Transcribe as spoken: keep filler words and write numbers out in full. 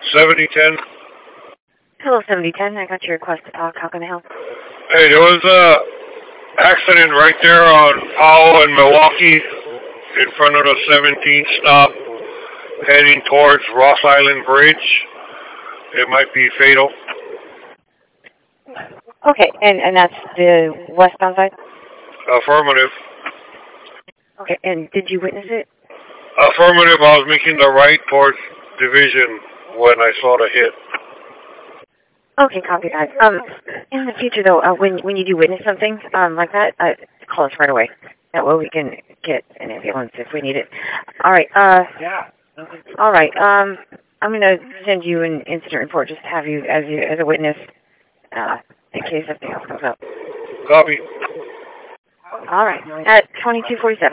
seventy ten. Hello, seventy ten. I got your request to talk. How can I help? Hey, there was a accident right there on Powell and Milwaukee in front of the seventeenth stop heading towards Ross Island Bridge. It might be fatal. Okay, and, and that's the westbound side? Affirmative. Okay, and did you witness it? Affirmative. I was making the right towards Division when I saw the hit. Okay, copy that. Um, in the future, though, uh, when when you do witness something um, like that, uh, call us right away. That way we can get an ambulance if we need it. All right. Uh, yeah. All right. Um, I'm going to send you an incident report just to have you as you as a witness uh, in case something else comes up. Copy. All right. At twenty-two forty-seven.